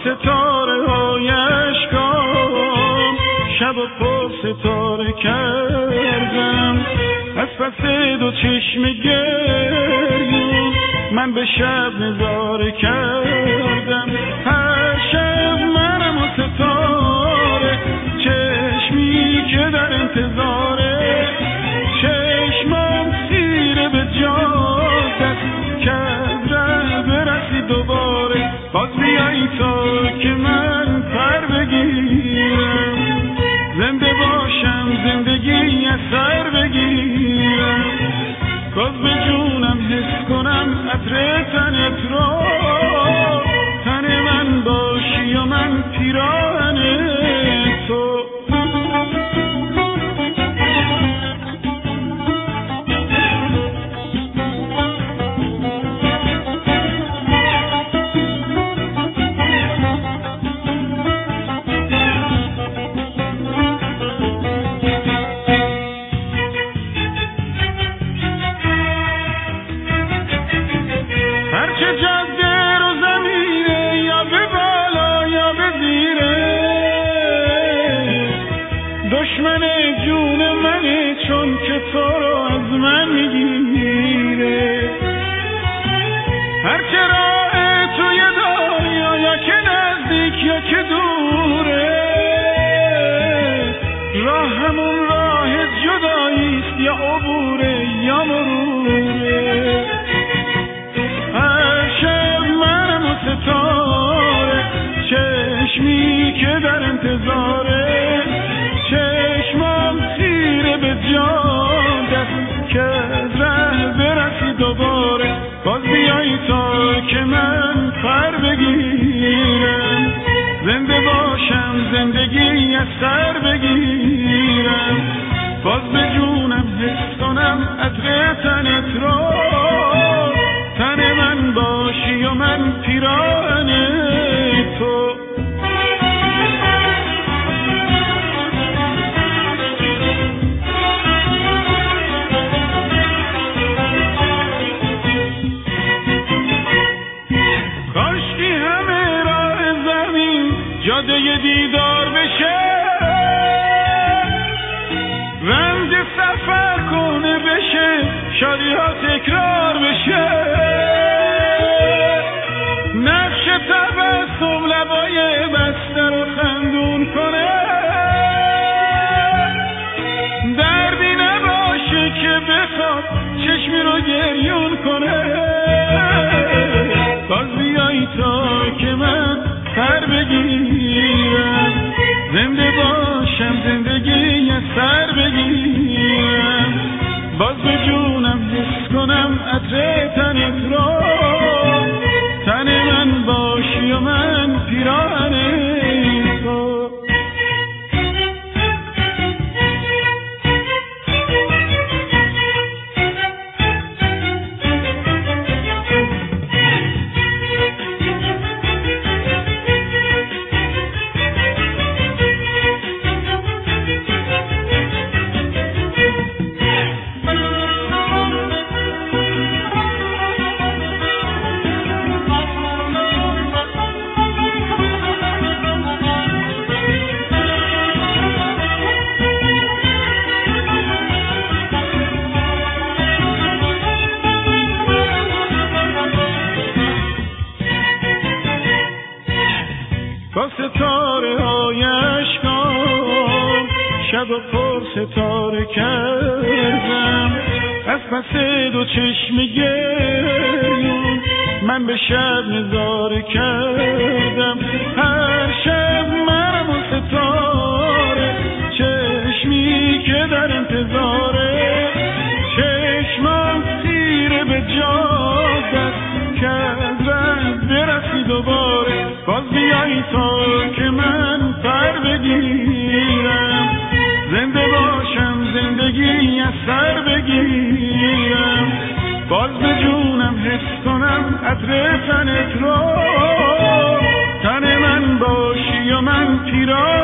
ستاره های اشکام شب و پر ستاره کردم، از پس دو چشم گریون من به شب نظاره کردم. هر شب منم و ستاره، چشمی که در انتظاره، چشمم سیره به جادت کرد ره برسی دوباره. باز بیایی تا که من پر بگیرم، زنده باشم زندگی از سر بگیرم، باز به جونم حس کنم عطر تنت را، تن من باشی و من پیراهن تو. دشمن جون منه چون که تو رو از من میگیره، هر که راه توی دنیا یا که نزدیک یا که دوره، راه همون راه جداییست یا عبوره یا مروره. هر شب منم و ستاره، چشمی که در انتظاره، چشمم خیره به جادت که ره برسی دوباره. باز بیایی تا که من پر بگیرم، زنده باشم زندگی از سر بگیرم، باز به جونم حس کنم عطر تنت را، تن من باشی و من پیراهن تو. جاده دیدار بشه، رنج سفر کنه بشه، شادی ها تکرار بشه، نقش تبسم لبای بسته رو خندون کنه، دردی نباشه که بخواد چشمی رو گریون کنه. باز بیایی تا که من پر بگیرم، زنده باشم زندگی از سر بگیرم، باز به جونم حس کنم عطر تنت را، تن من باشی و من پیراهن تو. با ستاره های اشکام شب و پر ستاره کردم، از پس دو چشم گریون من به شب نظاره کردم. هر شب منم و ستاره، چشمی که در انتظاره، چشمم تیره به جادت که از ره برسی دوباره. باز بیایی تا که من پر بگیرم، زنده باشم زندگی از سر بگیرم، باز به جونم حس کنم عطر تنت را، تن من باشی و من پیرا